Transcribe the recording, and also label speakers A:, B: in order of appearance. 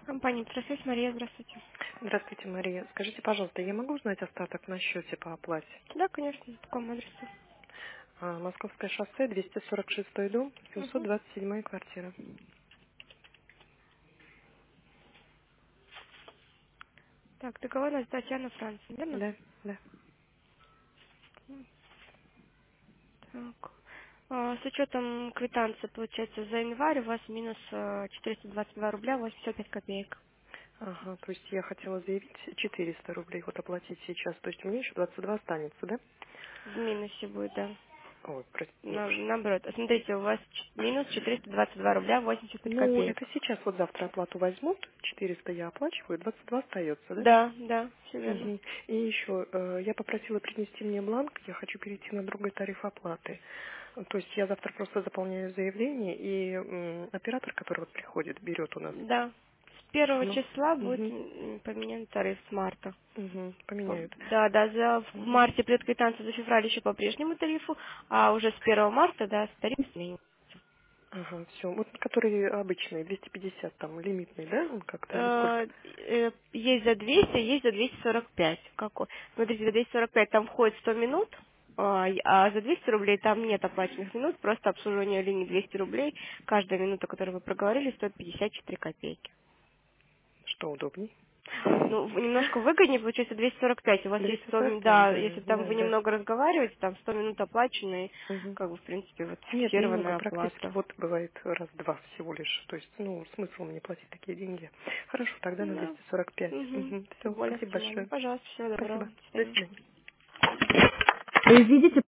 A: Компания «Профессия», Мария, здравствуйте.
B: Здравствуйте, Мария. Скажите, пожалуйста, я могу узнать остаток на счете по оплате?
A: Да, конечно, по какому адресу?
B: Московское шоссе, 246 дом,
A: Мгм.
B: 727 квартира.
A: Так, договорилась Татьяна Францин, верно?
B: Да, да.
A: Так. С учетом квитанции, получается, за январь у вас минус 422 рубля 85 копеек.
B: Ага, то есть я хотела заявить 400 рублей, вот оплатить сейчас. То есть у меня еще 22 останется, да?
A: В минусе будет, да.
B: Ой, прости.
A: Наоборот. Смотрите, у вас минус 422 рубля 85
B: Ну,
A: копеек.
B: это сейчас вот завтра оплату возьмут, 400 я оплачиваю, 22 остается, да?
A: Да, да, все верно.
B: Мгм. И еще, я попросила принести мне бланк, я хочу перейти на другой тариф оплаты. То есть я завтра просто заполняю заявление, и оператор, который вот приходит, берет у нас.
A: Да. С первого
B: Ну,
A: числа будет
B: мгм,
A: поменян тариф с марта.
B: поменяют.
A: Да, да, в
B: Мгм.
A: марте придет квитанция за февраль еще по прежнему тарифу, а уже с 1 марта, да, тариф сменится.
B: Ага, все. Вот который обычный, 250 там, лимитный, да, он как-то, или сколько?
A: Есть за 200, есть за 245. Какой? Смотрите, за 245 там входит 100 минут, а за 200 рублей там нет оплаченных минут, просто обслуживание линии 200 рублей. Каждая минута, которую вы проговорили, стоит 54 копейки.
B: Что удобней?
A: Ну, немножко выгоднее, получается 245. У вас есть 100 минут,
B: 245,
A: да,
B: да,
A: если там
B: да,
A: вы
B: да.
A: немного разговариваете, там 100 минут оплаченные,
B: Мгм.
A: как бы, в принципе, вот
B: Нет, немного,
A: фиксированная
B: практически
A: оплата.
B: вот бывает раз-два всего лишь. То есть, ну, смысл мне платить такие деньги. Хорошо, тогда на
A: Да.
B: 245.
A: Угу.
B: Все,
A: Более
B: спасибо
A: оптимально.
B: большое.
A: Пожалуйста, всего доброго.
B: Спасибо.
A: До
B: До
A: свидания.
B: свидания.
A: Видите,